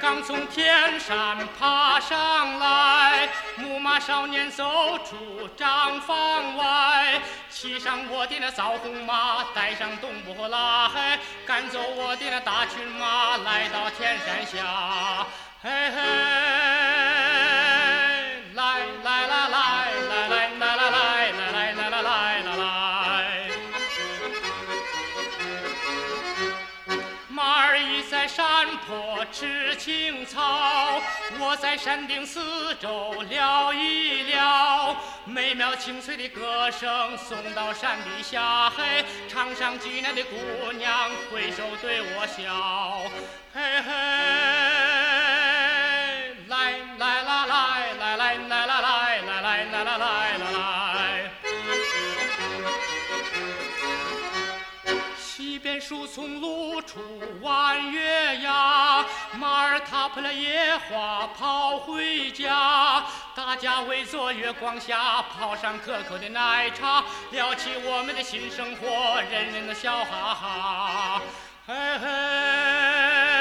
刚从天山爬上来，牧马少年走出帐房外，骑上我的那枣红马，带上东坡来，赶走我的那大群马，来到天山下。嘿嘿，来来来来来来来来来来来来来来来，马儿已在山坡吃青草，我在山顶四周聊一聊，美妙清脆的歌声送到山底下，嘿，场上济南的姑娘挥手对我笑，嘿嘿，来来来来来来来来来来来来来来来。西边树丛露出弯月牙，马儿踏破了野花跑回家，大家围坐月光下，泡上可口的奶茶，聊起我们的新生活，人人都笑哈哈，嘿嘿。